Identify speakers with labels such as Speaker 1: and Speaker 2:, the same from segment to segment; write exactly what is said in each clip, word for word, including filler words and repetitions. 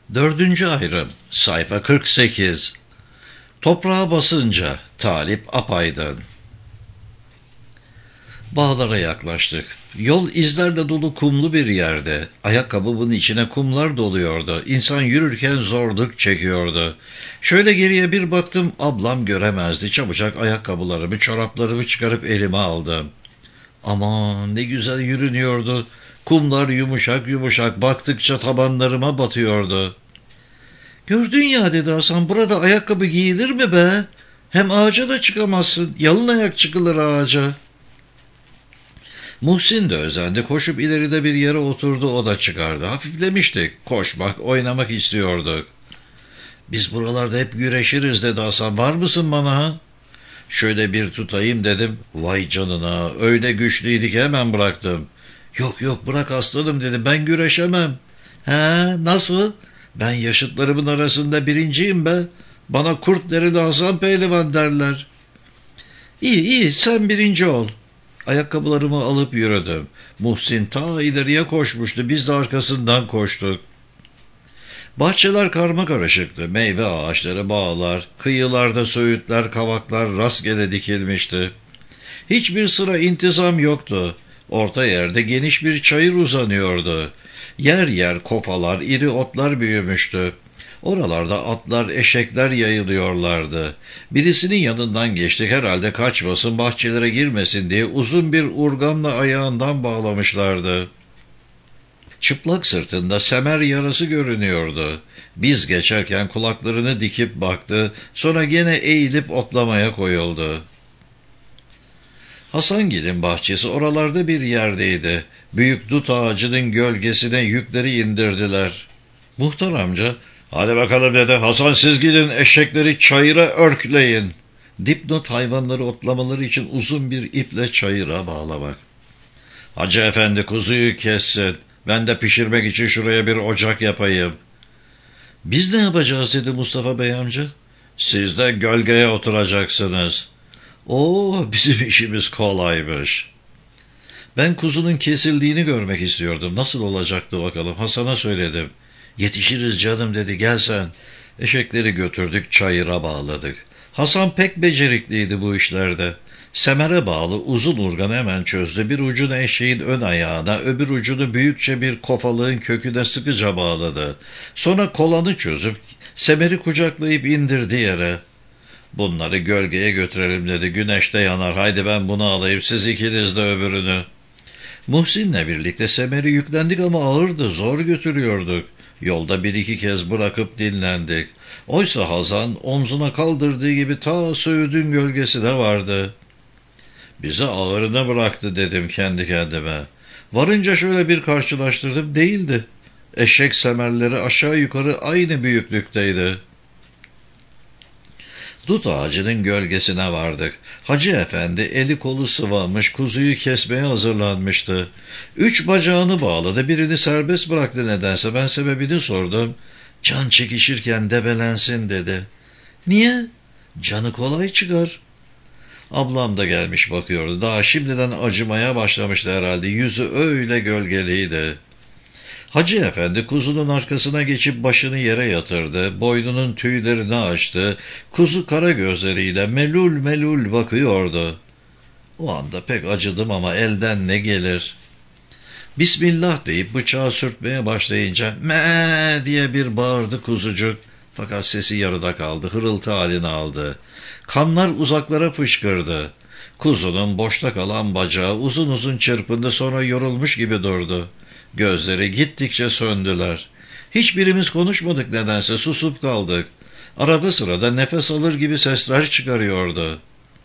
Speaker 1: Dördüncü ayrım, sayfa kırk sekiz. Toprağa basınca, Talip Apaydın. Bağlara yaklaştık. Yol izlerle dolu kumlu bir yerde. Ayakkabımın içine kumlar doluyordu. İnsan yürürken zorluk çekiyordu. Şöyle geriye bir baktım, ablam göremezdi. Çabucak ayakkabılarımı, çoraplarımı çıkarıp elime aldım. Aman ne güzel yürünüyordu. Kumlar yumuşak yumuşak baktıkça tabanlarıma batıyordu. "Gördün ya," dedi Hasan, "burada ayakkabı giyilir mi be? Hem ağaca da çıkamazsın. Yalın ayak çıkılır ağaca." Muhsin de özendi. Koşup ileride bir yere oturdu, o da çıkardı. Hafiflemiştik. Koşmak, oynamak istiyorduk. "Biz buralarda hep güreşiriz," dedi Hasan. "Var mısın bana ha?" Şöyle bir tutayım dedim. Vay canına, öyle güçlüydü ki hemen bıraktım. "Yok yok bırak aslanım," dedi, "ben güreşemem." "He, nasıl? Ben yaşıtlarımın arasında birinciyim be. Bana kurt derili Hasan Pehlivan derler." "İyi iyi, sen birinci ol." Ayakkabılarımı alıp yürüdüm. Muhsin ta ileriye koşmuştu. Biz de arkasından koştuk. Bahçeler karmakarışıktı. Meyve ağaçları, bağlar, kıyılarda söğütler, kavaklar rastgele dikilmişti. Hiçbir sıra intizam yoktu. Orta yerde geniş bir çayır uzanıyordu. Yer yer kofalar, iri otlar büyümüştü. Oralarda atlar, eşekler yayılıyorlardı. Birisinin yanından geçtik, herhalde kaçmasın, bahçelere girmesin diye uzun bir urganla ayağından bağlamışlardı. Çıplak sırtında semer yarası görünüyordu. Biz geçerken kulaklarını dikip baktı, sonra gene eğilip otlamaya koyuldu. Hasangil'in bahçesi oralarda bir yerdeydi. Büyük dut ağacının gölgesine yükleri indirdiler. Muhtar amca, "Hadi bakalım," dedi, "Hasan siz gidin, eşekleri çayıra örkleyin." Dipnot hayvanları otlamaları için uzun bir iple çayıra bağlamak. "Hacı efendi kuzuyu kessin, ben de pişirmek için şuraya bir ocak yapayım." "Biz ne yapacağız?" dedi Mustafa Bey amca. "Siz de gölgeye oturacaksınız." "Oo, bizim işimiz kolaymış." Ben kuzunun kesildiğini görmek istiyordum. Nasıl olacaktı bakalım. Hasan'a söyledim. "Yetişiriz canım," dedi, "gel sen." Eşekleri götürdük, çayıra bağladık. Hasan pek becerikliydi bu işlerde. Semere bağlı uzun urganı hemen çözdü. Bir ucunu eşeğin ön ayağına, öbür ucunu büyükçe bir kofalığın köküne sıkıca bağladı. Sonra kolanı çözüp semeri kucaklayıp indirdi yere. "Bunları gölgeye götürelim," dedi, "güneşte yanar. Haydi ben bunu alayım, siz ikiniz de öbürünü." Muhsin'le birlikte semeri yüklendik ama ağırdı, zor götürüyorduk. Yolda bir iki kez bırakıp dinlendik. Oysa Hasan omzuna kaldırdığı gibi ta söğüdün gölgesine vardı. "Bize ağırını bıraktı," dedim kendi kendime. Varınca şöyle bir karşılaştırdım, değildi. Eşek semerleri aşağı yukarı aynı büyüklükteydi. Dut ağacının gölgesine vardık. Hacı efendi eli kolu sıvamış, kuzuyu kesmeye hazırlanmıştı. Üç bacağını bağladı, birini serbest bıraktı nedense. Ben sebebini sordum. "Can çekişirken debelensin," dedi. "Niye?" "Canı kolay çıkar." Ablam da gelmiş bakıyordu. Daha şimdiden acımaya başlamıştı herhalde. Yüzü öyle gölgeliydi. Hacı efendi kuzunun arkasına geçip başını yere yatırdı. Boynunun tüylerini açtı. Kuzu kara gözleriyle melul melul bakıyordu. O anda pek acıdım ama elden ne gelir? "Bismillah," deyip bıçağı sürtmeye başlayınca "mee" diye bir bağırdı kuzucuk. Fakat sesi yarıda kaldı, hırıltı halini aldı. Kanlar uzaklara fışkırdı. Kuzunun boşta kalan bacağı uzun uzun çırpındı, sonra yorulmuş gibi durdu. Gözleri gittikçe söndüler. Hiçbirimiz konuşmadık nedense, susup kaldık. Arada sırada nefes alır gibi sesler çıkarıyordu.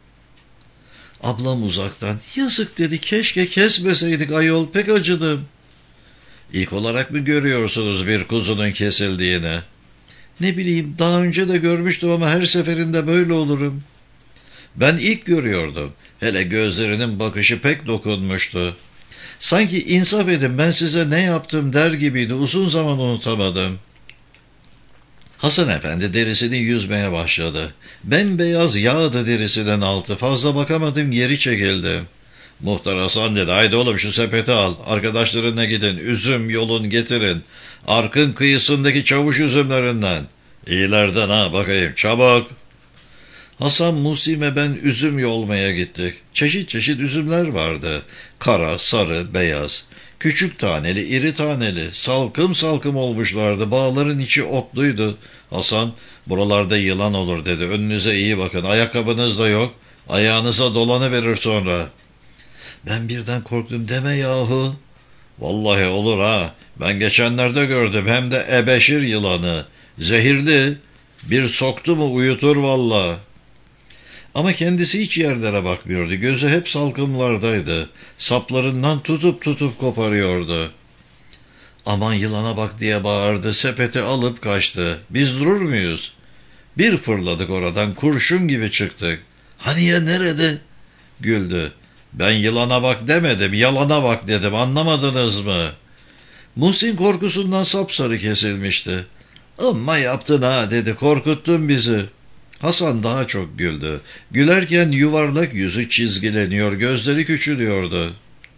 Speaker 1: Ablam uzaktan, "Yazık," dedi, "keşke kesmeseydik ayol, pek acıdım." "İlk olarak mı görüyorsunuz bir kuzunun kesildiğini?" "Ne bileyim, daha önce de görmüştüm ama her seferinde böyle olurum." "Ben ilk görüyordum. Hele gözlerinin bakışı pek dokunmuştu. Sanki insaf edin, ben size ne yaptım der gibiydi, uzun zaman unutamadım." Hasan efendi derisini yüzmeye başladı. Bembeyaz yağdı derisinin altı, fazla bakamadım, geri çekildim. Muhtar Hasan dedi, haydi oğlum şu sepeti al, arkadaşlarına gidin, üzüm yolun getirin, Arkın kıyısındaki çavuş üzümlerinden. İyilerden ha bakayım, çabuk. Hasan, Muhsin ve ben üzüm yolmaya gittik. Çeşit çeşit üzümler vardı. Kara, sarı, beyaz. Küçük taneli, iri taneli, salkım salkım olmuşlardı. Bağların içi otluydu. Hasan, buralarda yılan olur dedi. Önünüze iyi bakın. Ayakkabınız da yok. Ayağınıza dolanıverir sonra. Ben birden korktum, deme yahu. Vallahi olur ha. Ben geçenlerde gördüm, hem de ebeşir yılanı. Zehirli. Bir soktu mu uyutur vallahi. Ama kendisi hiç yerlere bakmıyordu. Gözü hep salkımlardaydı. Saplarından tutup tutup koparıyordu. Aman yılana bak diye bağırdı. Sepeti alıp kaçtı. Biz durur muyuz? Bir fırladık oradan, kurşun gibi çıktık. Hani ya nerede? Güldü. Ben yılana bak demedim, yalana bak dedim, anlamadınız mı? Muhsin korkusundan sapsarı kesilmişti. Amma yaptın ha dedi, korkuttun bizi. Hasan daha çok güldü. Gülerken yuvarlak yüzü çizgileniyor, gözleri küçülüyordu.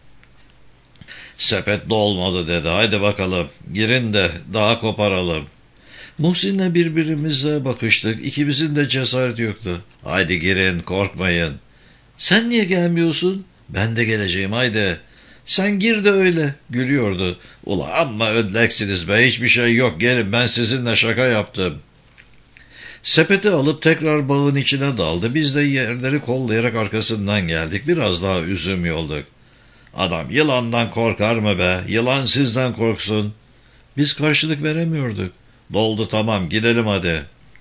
Speaker 1: Sepet dolmadı dedi, haydi bakalım, girin de daha koparalım. Muhsin'le birbirimize bakıştık, ikimizin de cesareti yoktu. Haydi girin, korkmayın. Sen niye gelmiyorsun? Ben de geleceğim, haydi. Sen gir de öyle, gülüyordu. Ula amma ödleksiniz be, hiçbir şey yok, gelin, ben sizinle şaka yaptım. Sepeti alıp tekrar bağın içine daldı. Biz de yerleri kollayarak arkasından geldik. Biraz daha üzüm yolduk. Adam yılandan korkar mı be? Yılan sizden korksun. Biz karşılık veremiyorduk. Doldu, tamam, gidelim hadi.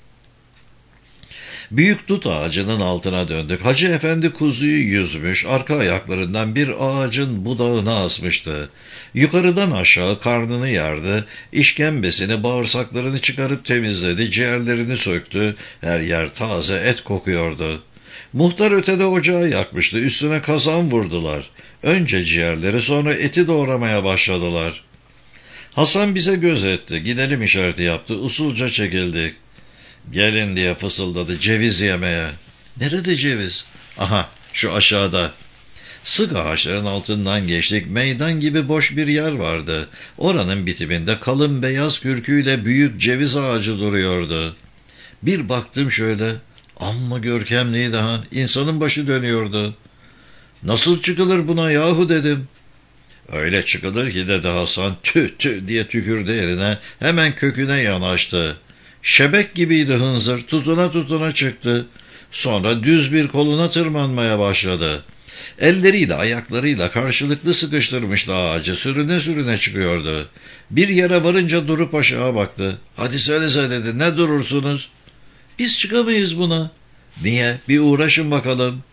Speaker 1: Büyük dut ağacının altına döndük. Hacı Efendi kuzuyu yüzmüş, arka ayaklarından bir ağacın budağına asmıştı. Yukarıdan aşağı karnını yardı, işkembesini, bağırsaklarını çıkarıp temizledi, ciğerlerini söktü, her yer taze et kokuyordu. Muhtar ötede ocağı yakmıştı, üstüne kazan vurdular. Önce ciğerleri, sonra eti doğramaya başladılar. Hasan bize göz etti, gidelim işareti yaptı, usulca çekildik. Gelin diye fısıldadı, ceviz yemeye. Nerede ceviz? Aha, şu aşağıda. Sık ağaçların altından geçtik, meydan gibi boş bir yer vardı. Oranın bitiminde kalın beyaz kürküyle büyük ceviz ağacı duruyordu. Bir baktım şöyle, amma görkemliydi ha, insanın başı dönüyordu. Nasıl çıkılır buna yahu dedim. Öyle çıkılır ki dedi Hasan, tüh tüh diye tükürdü eline, hemen köküne yanaştı. Şebek gibiydi hınzır, tutuna tutuna çıktı. Sonra düz bir koluna tırmanmaya başladı. Elleriyle ayaklarıyla karşılıklı sıkıştırmıştı ağacı, sürüne sürüne çıkıyordu. Bir yere varınca durup aşağı baktı. Hadi söylese dedi, ne durursunuz? Biz çıkamayız buna. Niye? Bir uğraşın bakalım.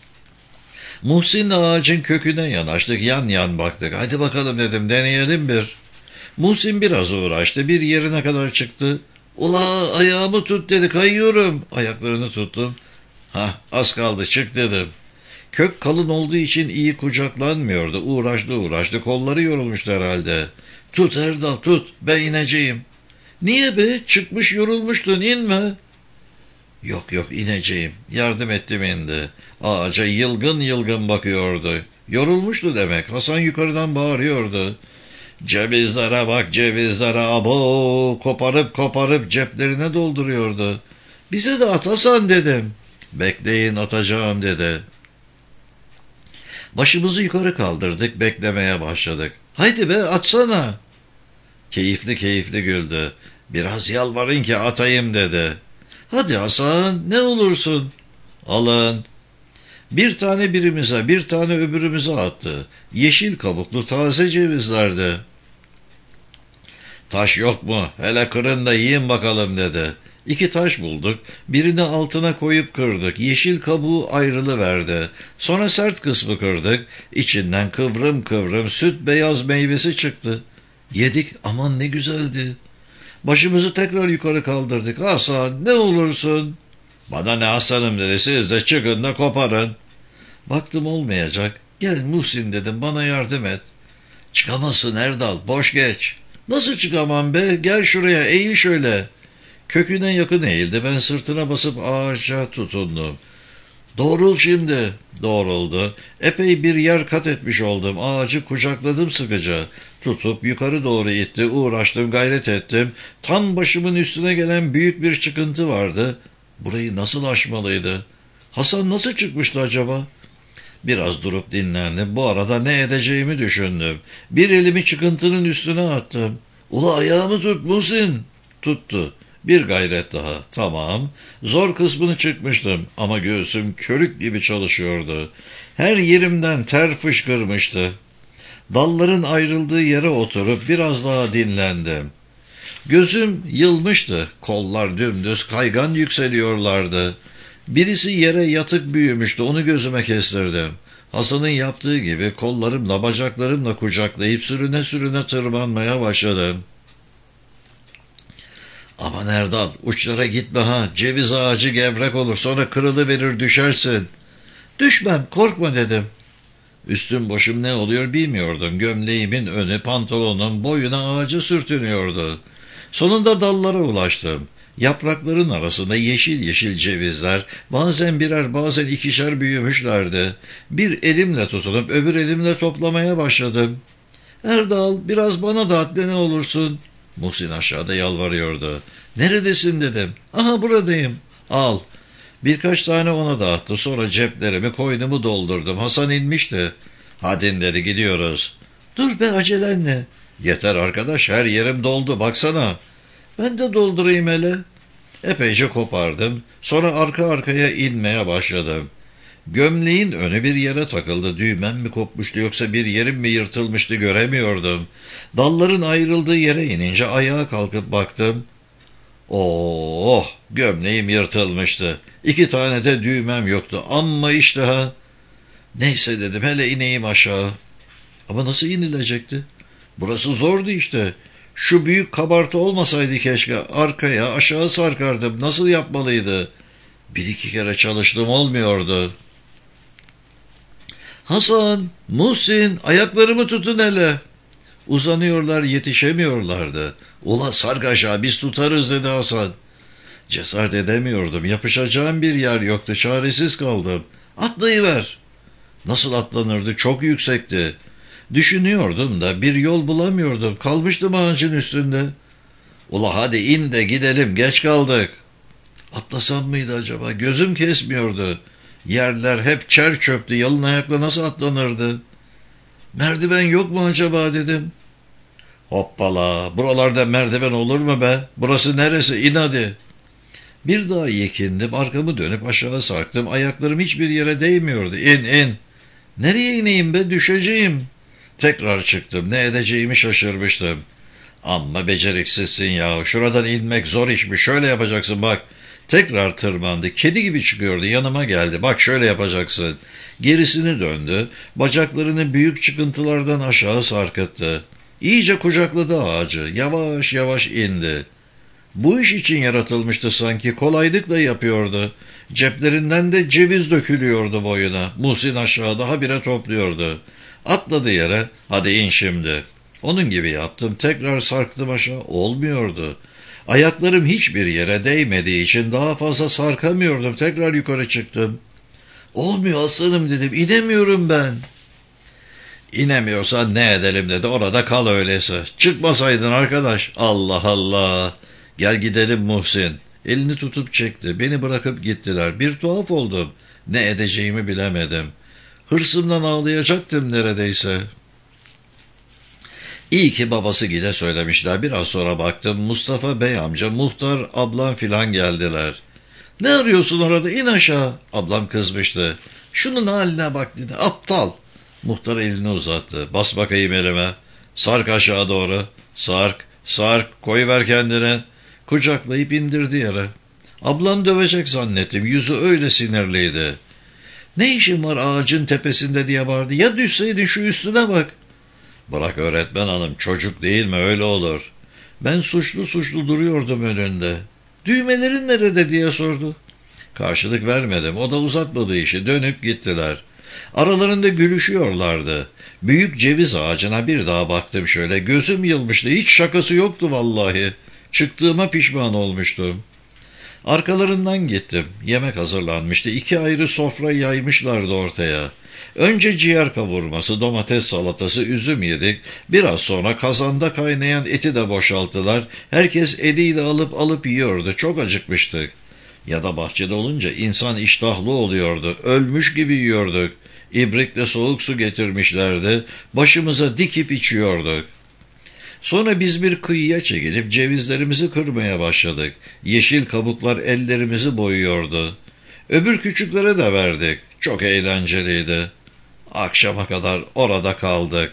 Speaker 1: Muhsin'le ağacın köküne yanaştık, yan yan baktık. Hadi bakalım dedim, deneyelim bir. Muhsin biraz uğraştı, bir yerine kadar çıktı. Ula ayağımı tut dedi, kayıyorum. Ayaklarını tuttum. Hah, az kaldı, çık dedim. Kök kalın olduğu için iyi kucaklanmıyordu. Uğraştı uğraştı, kolları yorulmuştu herhalde. Tut Erdal, tut, ben ineceğim. Niye be, çıkmış yorulmuştun, inme. Yok yok, ineceğim. Yardım ettim, indi. Ağaca yılgın yılgın bakıyordu. Yorulmuştu demek. Hasan yukarıdan bağırıyordu. Cevizlere bak, cevizlere, abo, koparıp koparıp ceplerine dolduruyordu. Bize de at Hasan dedim. Bekleyin, atacağım dedi. Başımızı yukarı kaldırdık, beklemeye başladık. Haydi be, atsana. Keyifli keyifli güldü. Biraz yalvarın ki atayım dedi. Hadi Hasan, ne olursun. Alın. Bir tane birimize, bir tane öbürümüze attı. Yeşil kabuklu taze cevizlerdi. Taş yok mu? Hele kırın da yiyin bakalım dedi. İki taş bulduk. Birini altına koyup kırdık. Yeşil kabuğu ayrılıverdi. Sonra sert kısmı kırdık. İçinden kıvrım kıvrım süt beyaz meyvesi çıktı. Yedik, aman ne güzeldi. Başımızı tekrar yukarı kaldırdık. Hasan, ne olursun. Bana ne Hasan'ım dedi, siz de çıkın da koparın. Baktım olmayacak. Gel Muhsin dedim, bana yardım et. Çıkamazsın Erdal, boş geç. Nasıl çıkamam be, gel şuraya, eğil şöyle. Köküne yakın eğildi, ben sırtına basıp ağaca tutundum. Doğrul şimdi. Doğruldu. Epey bir yer kat etmiş oldum. Ağacı kucakladım sıkıca. Tutup yukarı doğru itti. Uğraştım, gayret ettim. Tam başımın üstüne gelen büyük bir çıkıntı vardı. Burayı nasıl aşmalıydı? Hasan nasıl çıkmıştı acaba? Biraz durup dinlendim. Bu arada ne edeceğimi düşündüm. Bir elimi çıkıntının üstüne attım. Ula ayağımı tut Muhsin. Tuttu. Bir gayret daha. Tamam. Zor kısmını çıkmıştım ama göğsüm körük gibi çalışıyordu. Her yerimden ter fışkırmıştı. Dalların ayrıldığı yere oturup biraz daha dinlendim. Gözüm yılmıştı. Kollar dümdüz kaygan yükseliyorlardı. Birisi yere yatık büyümüştü. Onu gözüme kestirdim. Hasan'ın yaptığı gibi kollarımla bacaklarımla kucaklayıp sürüne sürüne tırmanmaya başladım. Aman Erdal, uçlara gitme ha. Ceviz ağacı gevrek olur, sonra kırılıverir düşersin. Düşmem, korkma dedim. Üstüm başım ne oluyor bilmiyordum. Gömleğimin önü, pantolonum boyuna ağaca sürtünüyordu. Sonunda dallara ulaştım. Yaprakların arasında yeşil yeşil cevizler, bazen birer bazen ikişer büyümüşlerdi. Bir elimle tutunup öbür elimle toplamaya başladım. Erdal, biraz bana da at ne olursun. Muhsin aşağıda yalvarıyordu. Neredesin dedim. Aha buradayım. Al. Birkaç tane ona dağıttı. Sonra ceplerimi, koynumu doldurdum. Hasan inmişti. Hadi dedi, gidiyoruz. Dur be, acelen ne? Yeter arkadaş, her yerim doldu baksana. Ben de doldurayım hele. Epeyce kopardım. Sonra arka arkaya inmeye başladım. Gömleğin önü bir yere takıldı. Düğmem mi kopmuştu yoksa bir yerim mi yırtılmıştı göremiyordum. Dalların ayrıldığı yere inince ayağa kalkıp baktım. Oh, gömleğim yırtılmıştı. İki tane de düğmem yoktu. Amma işte ha. Neyse dedim, hele ineyim aşağı. Ama nasıl inilecekti? Burası zordu işte. Şu büyük kabartı olmasaydı keşke. Arkaya aşağı sarkardım. Nasıl yapmalıydı? Bir iki kere çalıştım, olmuyordu. Hasan, Muhsin, ayaklarımı tutun hele. Uzanıyorlar, yetişemiyorlardı. Ula sark aşağı, biz tutarız dedi Hasan. Cesaret edemiyordum. Yapışacağım bir yer yoktu. Çaresiz kaldım. Atlayıver. Nasıl atlanırdı? Çok yüksekti. Düşünüyordum da bir yol bulamıyordum. Kalmıştım ağacın üstünde. Ula hadi in de gidelim, geç kaldık. Atlasam mıydı acaba? Gözüm kesmiyordu. Yerler hep çer çöptü. Yalın ayakla nasıl atlanırdı? Merdiven yok mu acaba dedim. Hoppala, buralarda merdiven olur mu be? Burası neresi? İn hadi. Bir daha yekindim, arkamı dönüp aşağı sarktım. Ayaklarım hiçbir yere değmiyordu. İn in. Nereye ineyim be? Düşeceğim. Tekrar çıktım. Ne edeceğimi şaşırmıştım. Amma beceriksizsin ya. Şuradan inmek zor işmiş. Şöyle yapacaksın bak. Tekrar tırmandı. Kedi gibi çıkıyordu. Yanıma geldi. Bak şöyle yapacaksın. Gerisini döndü. Bacaklarını büyük çıkıntılardan aşağı sarkıttı. İyice kucakladı ağacı. Yavaş yavaş indi. Bu iş için yaratılmıştı sanki. Kolaylıkla yapıyordu. Ceplerinden de ceviz dökülüyordu boyuna. Muhsin aşağıda habire topluyordu. Atladı yere. Hadi in şimdi. Onun gibi yaptım. Tekrar sarktım aşağı. Olmuyordu. Ayaklarım hiçbir yere değmediği için daha fazla sarkamıyordum. Tekrar yukarı çıktım. Olmuyor aslanım dedim. İnemiyorum ben. İnemiyorsan ne edelim dedi. Orada kal öyleyse. Çıkmasaydın arkadaş. Allah Allah. Gel gidelim Muhsin. Elini tutup çekti. Beni bırakıp gittiler. Bir tuhaf oldum. Ne edeceğimi bilemedim. Hırsımdan ağlayacaktım neredeyse. İyi ki babası gide söylemişler. Biraz sonra baktım. Mustafa Bey amca, muhtar, ablam filan geldiler. Ne arıyorsun orada? İn aşağı. Ablam kızmıştı. Şunun haline bak dedi. Aptal. Muhtar elini uzattı. Bas bakayım elime. Sark aşağı doğru. Sark, sark, koyuver kendine. Kucaklayıp indirdi yere. Ablam dövecek zannettim. Yüzü öyle sinirliydi. Ne işin var ağacın tepesinde diye bağırdı. Ya düşseydin şu üstüne bak. Bırak öğretmen hanım, çocuk değil mi, öyle olur. Ben suçlu suçlu duruyordum önünde. Düğmelerin nerede diye sordu. Karşılık vermedim. O da uzatmadı işi. Dönüp gittiler. Aralarında gülüşüyorlardı. Büyük ceviz ağacına bir daha baktım şöyle. Gözüm yılmıştı. Hiç şakası yoktu vallahi. Çıktığıma pişman olmuştum. Arkalarından gittim. Yemek hazırlanmıştı. İki ayrı sofra yaymışlardı ortaya. Önce ciğer kavurması, domates salatası, üzüm yedik. Biraz sonra kazanda kaynayan eti de boşalttılar. Herkes eliyle alıp alıp yiyordu. Çok acıkmıştık. Ya da bahçede olunca insan iştahlı oluyordu. Ölmüş gibi yiyorduk. İbrikle soğuk su getirmişlerdi. Başımıza dikip içiyorduk. Sonra biz bir kıyıya çekilip cevizlerimizi kırmaya başladık. Yeşil kabuklar ellerimizi boyuyordu. Öbür küçüklere de verdik. Çok eğlenceliydi. Akşama kadar orada kaldık.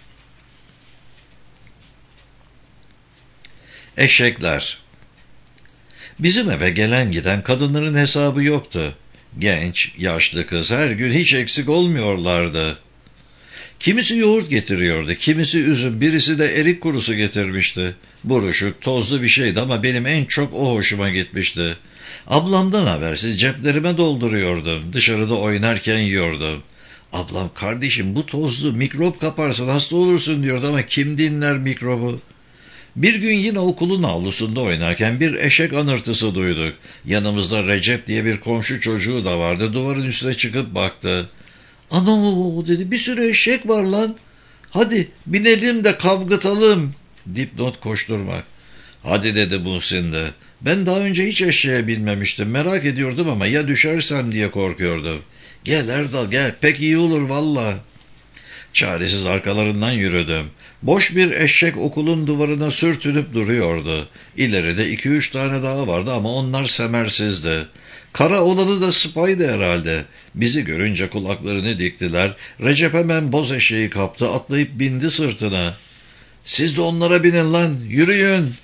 Speaker 1: Eşekler. Bizim eve gelen giden kadınların hesabı yoktu. Genç, yaşlı kız her gün hiç eksik olmuyorlardı. Kimisi yoğurt getiriyordu, kimisi üzüm, birisi de erik kurusu getirmişti. Buruşuk, tozlu bir şeydi ama benim en çok o hoşuma gitmişti. Ablamdan habersiz ceplerime dolduruyordum, dışarıda oynarken yiyordum. Ablam, kardeşim bu tozlu, mikrop kaparsın, hasta olursun diyordu ama kim dinler mikrobu? Bir gün yine okulun avlusunda oynarken bir eşek anırtısı duyduk. Yanımızda Recep diye bir komşu çocuğu da vardı, duvarın üstüne çıkıp baktı. "Anam," dedi, "bir sürü eşek var lan. Hadi binelim de kavgıtalım." Dipnot koşturmak. "Hadi," dedi Muhsin de. Ben daha önce hiç eşeğe binmemiştim. Merak ediyordum ama ya düşersem diye korkuyordum. "Gel Erdal gel, pek iyi olur valla." Çaresiz arkalarından yürüdüm. Boş bir eşek okulun duvarına sürtünüp duruyordu. İleride iki üç tane daha vardı ama onlar semersizdi. Kara olanı da sıpaydı herhalde. Bizi görünce kulaklarını diktiler. Recep hemen boz eşeği kaptı, atlayıp bindi sırtına. "Siz de onlara binin lan, yürüyün."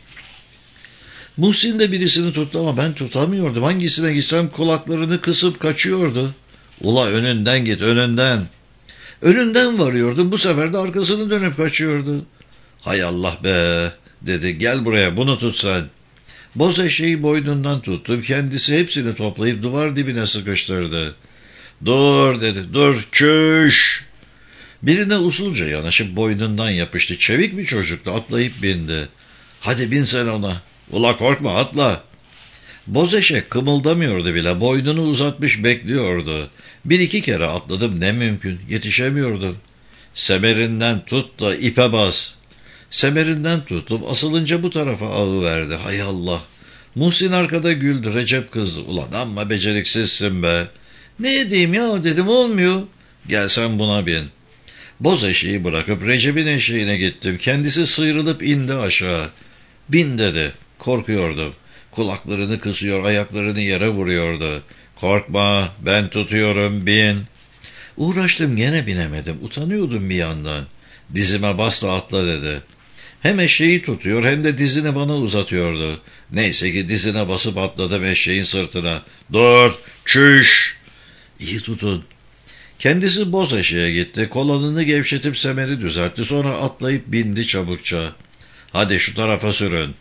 Speaker 1: Muhsin de birisini tuttu ama ben tutamıyordum. Hangisine gitsem kulaklarını kısıp kaçıyordu. "Ula önünden git, önünden." Önünden varıyordum, bu sefer de arkasını dönüp kaçıyordu. "Hay Allah be," dedi, "gel buraya, bunu tut sen." Boz eşeği boynundan tuttum, kendisi hepsini toplayıp duvar dibine sıkıştırdı. "Dur," dedi, "dur, çüş." Birine usulca yanaşıp boynundan yapıştı. Çevik bir çocuktu, atlayıp bindi. "Hadi bin sen ona." "Ula korkma, atla." Boz eşek kımıldamıyordu bile, boynunu uzatmış bekliyordu. Bir iki kere atladım, ne mümkün, yetişemiyordum. "Semerinden tut da ipe bas." Semerinden tutup asılınca bu tarafa ağıverdi. Hay Allah. Muhsin arkada güldü, Recep kızdı. "Ulan amma beceriksizsin be." "Ne edeyim ya," dedim, "olmuyor." "Gel sen buna bin." Boz eşeği bırakıp Recep'in eşeğine gittim. Kendisi sıyrılıp indi aşağı. "Bin," dedi. Korkuyordum. Kulaklarını kısıyor, ayaklarını yere vuruyordu. "Korkma, ben tutuyorum, bin." Uğraştım, gene binemedim. Utanıyordum bir yandan. "Dizime bas da atla," dedi. Hem eşeği tutuyor hem de dizini bana uzatıyordu. Neyse ki dizine basıp atladım eşeğin sırtına. "Dur, çüş." "İyi tutun." Kendisi boz eşeğe gitti. Kolanını gevşetip semeri düzeltti. Sonra atlayıp bindi çabukça. "Hadi şu tarafa sürün."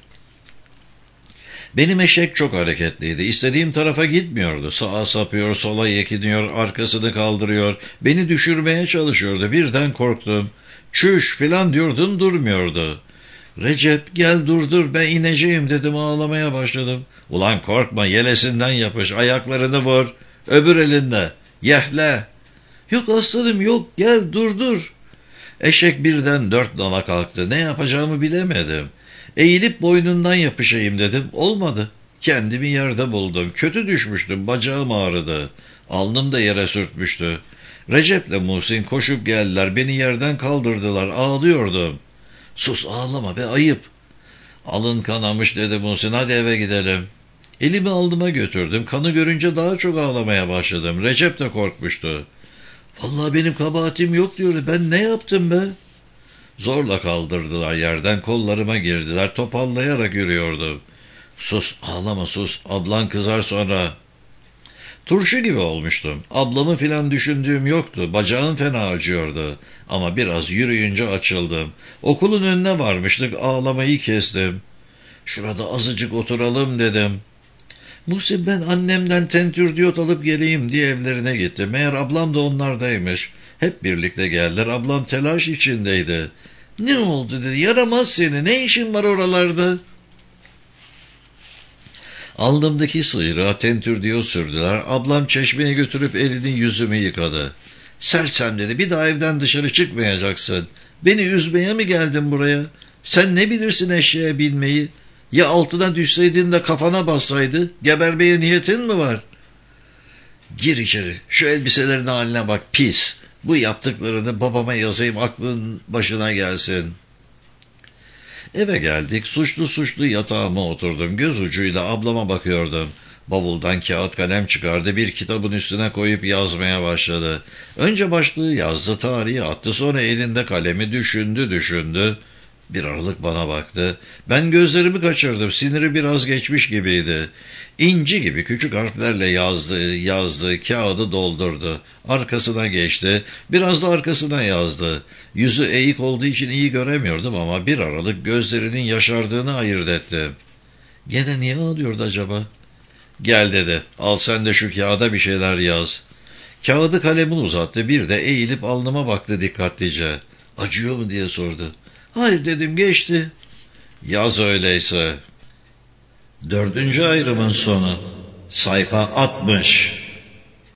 Speaker 1: Benim eşek çok hareketliydi. İstediğim tarafa gitmiyordu. Sağa sapıyor, sola yekiniyor, arkasını kaldırıyor. Beni düşürmeye çalışıyordu. Birden korktum. "Çüş" filan diyordum, durmuyordu. "Recep gel durdur, ben ineceğim," dedim, ağlamaya başladım. "Ulan korkma, yelesinden yapış, ayaklarını vur, öbür elinde, yehle." "Yok aslanım yok, gel durdur." Eşek birden dört nala kalktı. Ne yapacağımı bilemedim. Eğilip boynundan yapışayım dedim. Olmadı. Kendimi yerde buldum. Kötü düşmüştüm. Bacağım ağrıdı. Alnım da yere sürtmüştü. Recep'le Muhsin koşup geldiler. Beni yerden kaldırdılar. Ağlıyordum. "Sus, ağlama be, ayıp." "Alın kanamış," dedi Muhsin. "Hadi eve gidelim." Elimi aldıma götürdüm. Kanı görünce daha çok ağlamaya başladım. Recep de korkmuştu. "Vallahi benim kabahatim yok," diyordu. "Ben ne yaptım be?" Zorla kaldırdılar yerden, kollarıma girdiler, topallayarak yürüyordum. "Sus, ağlama, sus, ablan kızar sonra." Turşu gibi olmuştum. Ablamı filan düşündüğüm yoktu, bacağım fena acıyordu. Ama biraz yürüyünce açıldım. Okulun önüne varmıştık, ağlamayı kestim. "Şurada azıcık oturalım," dedim. Muhsin, ben annemden tentür diyot alıp geleyim diye evlerine gitti. Meğer ablam da onlardaymış. Hep birlikte geldiler. Ablam telaş içindeydi. "Ne oldu?" dedi. "Yaramaz seni. Ne işin var oralarda?" Alnımdaki sıyrığa tentürdiyot sürdüler. Ablam çeşmeye götürüp elini yüzümü yıkadı. Sersem dedi, bir daha evden dışarı çıkmayacaksın. Beni üzmeye mi geldin buraya? Sen ne bilirsin eşeğe binmeyi? Ya altına düşseydin de kafana bassaydı? Gebermeye niyetin mi var? Gir içeri. Şu elbiselerin haline bak, pis. Bu yaptıklarını babama yazayım, aklın başına gelsin. Eve geldik. Suçlu suçlu yatağıma oturdum. Göz ucuyla ablama bakıyordum. Bavuldan kağıt kalem çıkardı. Bir kitabın üstüne koyup yazmaya başladı. Önce başlığı yazdı, tarihi attı. Sonra elinde kalemi düşündü düşündü. Bir aralık bana baktı. Ben gözlerimi kaçırdım. Siniri biraz geçmiş gibiydi. İnci gibi küçük harflerle yazdı, yazdı, kağıdı doldurdu. Arkasına geçti, biraz da arkasına yazdı. Yüzü eğik olduğu için iyi göremiyordum ama bir aralık gözlerinin yaşardığını ayırt ettim. Gene niye ağlıyordu acaba? Gel dedi, al sen de şu kağıda bir şeyler yaz. Kağıdı kalemini uzattı, bir de eğilip alnıma baktı dikkatlice. Acıyor mu diye sordu. Hayır dedim, geçti. Yaz öyleyse. Dördüncü ayrımın sonu. Sayfa altmış.